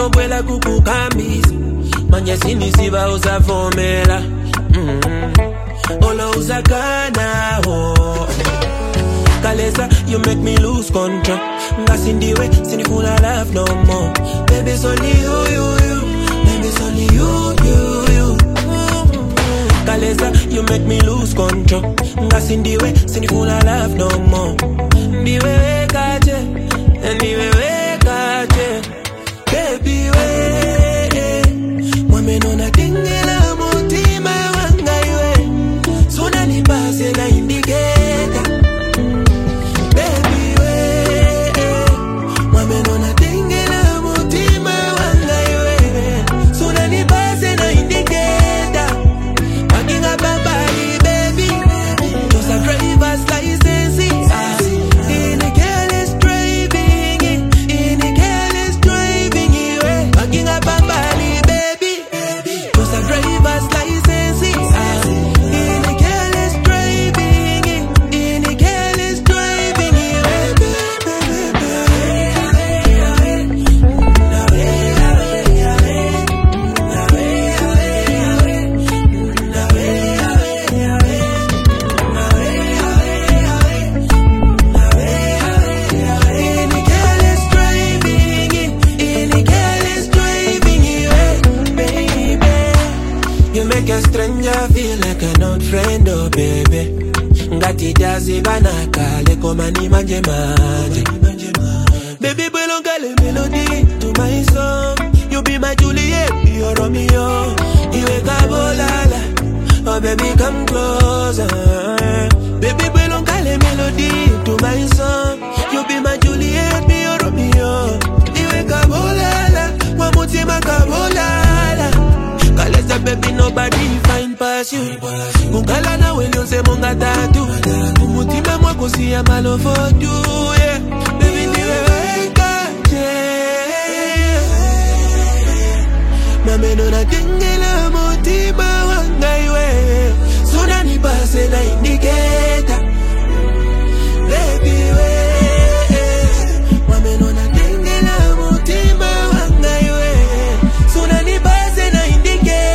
kwela kukukambisa manje sinisiba usavomela Olo usakana Kalesa, you make me lose control Ngasindiwe, sinifuna love no more Baby, it's only you Baby, it's only you Kalesa, you make me lose control Ngasindiwe, sinifuna love no more Ndiwe kache, ndiwe kache Baby, Mwamenona tingela mutima wanga iwe Suna nipase na indicator Baby, Mwamenona tingela mutima wanga iwe Suna nipase na indicator Walking up a body, baby Just a driver's license In a careless driving In a careless driving Walking up a body, baby Just a driver's license In a careless driving In a careless driving You make a stranger feel like an old friend, oh baby Ngati jazi banaka, leko mani manje manje Baby, boy, don't call a melody to my song You be my Juliet, be your Romeo Iwe kabolala, oh baby, come closer Baby, boy, don't call a melody to my song You be my Juliet, be your Romeo Iwe kabolala, wamutima kabolala Kalesa baby nobody find past you Kungala na wele ose monga tatu Umutima mwako siya malo for you yeah. Baby niwe wekache Mameno na tingela mutima wanga iwe Suna nipase na indicator Baby Mameno na tingela mutima wanga iwe Suna nipase na indicator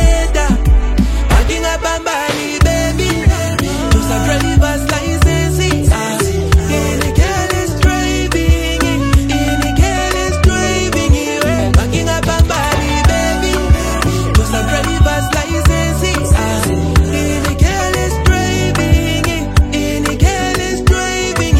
Bambali, baby Just a driver's license In a careless driving In a careless driving Backing up Bambali, baby Just a driver's license In a careless driving In a careless driving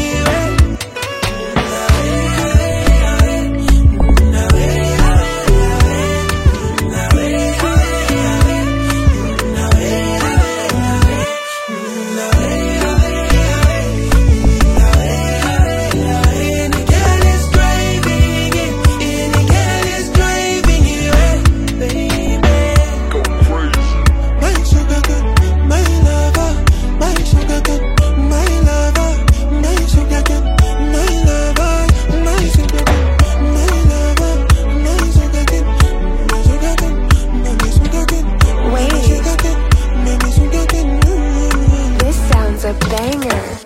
This sounds a banger.